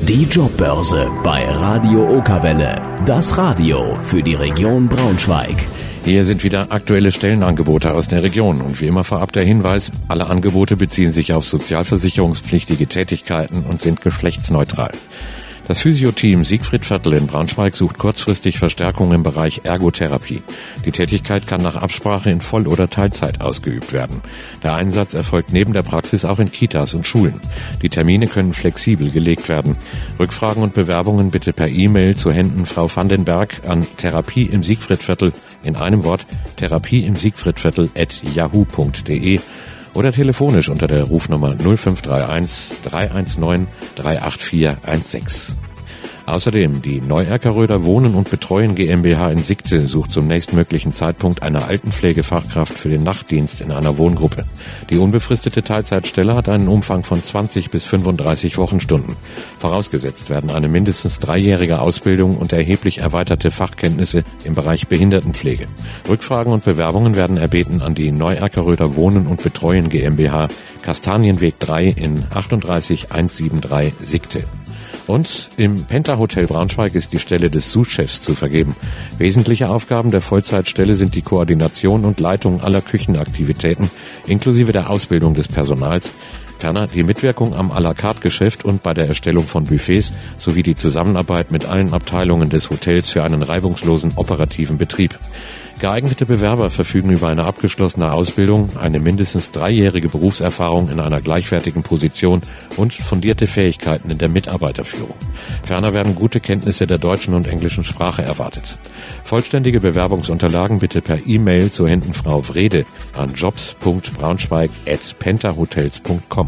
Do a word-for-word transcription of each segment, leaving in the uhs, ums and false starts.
Die Jobbörse bei Radio Okerwelle. Das Radio für die Region Braunschweig. Hier sind wieder aktuelle Stellenangebote aus der Region. Und wie immer vorab der Hinweis, alle Angebote beziehen sich auf sozialversicherungspflichtige Tätigkeiten und sind geschlechtsneutral. Das Physio-Team Siegfried Viertel in Braunschweig sucht kurzfristig Verstärkung im Bereich Ergotherapie. Die Tätigkeit kann nach Absprache in Voll- oder Teilzeit ausgeübt werden. Der Einsatz erfolgt neben der Praxis auch in Kitas und Schulen. Die Termine können flexibel gelegt werden. Rückfragen und Bewerbungen bitte per E-Mail zu Händen Frau Vandenberg an Therapie im Siegfriedviertel in einem Wort Therapie im Siegfriedviertel at yahoo punkt de oder telefonisch unter der Rufnummer null fünf drei eins drei eins neun drei acht vier eins sechs. Außerdem die Neu-Erkeröder Wohnen und Betreuen GmbH in Sigte sucht zum nächstmöglichen Zeitpunkt eine Altenpflegefachkraft für den Nachtdienst in einer Wohngruppe. Die unbefristete Teilzeitstelle hat einen Umfang von zwanzig bis fünfunddreißig Wochenstunden. Vorausgesetzt werden eine mindestens dreijährige Ausbildung und erheblich erweiterte Fachkenntnisse im Bereich Behindertenpflege. Rückfragen und Bewerbungen werden erbeten an die Neu-Erkeröder Wohnen und Betreuen GmbH, Kastanienweg drei in achtunddreißig einhundertdreiundsiebzig Sigte. Und im Penta Hotel Braunschweig ist die Stelle des Sous-Chefs zu vergeben. Wesentliche Aufgaben der Vollzeitstelle sind die Koordination und Leitung aller Küchenaktivitäten, inklusive der Ausbildung des Personals, ferner die Mitwirkung am à la carte Geschäft und bei der Erstellung von Buffets sowie die Zusammenarbeit mit allen Abteilungen des Hotels für einen reibungslosen operativen Betrieb. Geeignete Bewerber verfügen über eine abgeschlossene Ausbildung, eine mindestens dreijährige Berufserfahrung in einer gleichwertigen Position und fundierte Fähigkeiten in der Mitarbeiterführung. Ferner werden gute Kenntnisse der deutschen und englischen Sprache erwartet. Vollständige Bewerbungsunterlagen bitte per E-Mail zu Händen Frau Wrede an jobs punkt braunschweig at pentahotels punkt com.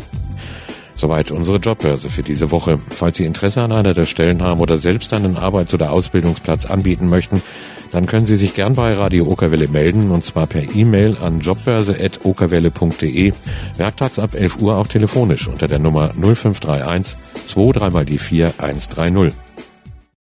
Soweit unsere Jobbörse für diese Woche. Falls Sie Interesse an einer der Stellen haben oder selbst einen Arbeits- oder Ausbildungsplatz anbieten möchten, dann können Sie sich gern bei Radio Okerwelle melden, und zwar per E-Mail an jobbörse at okerwelle punkt de, werktags ab elf Uhr auch telefonisch unter der Nummer null fünf drei eins zwei drei mal die vier eins drei null.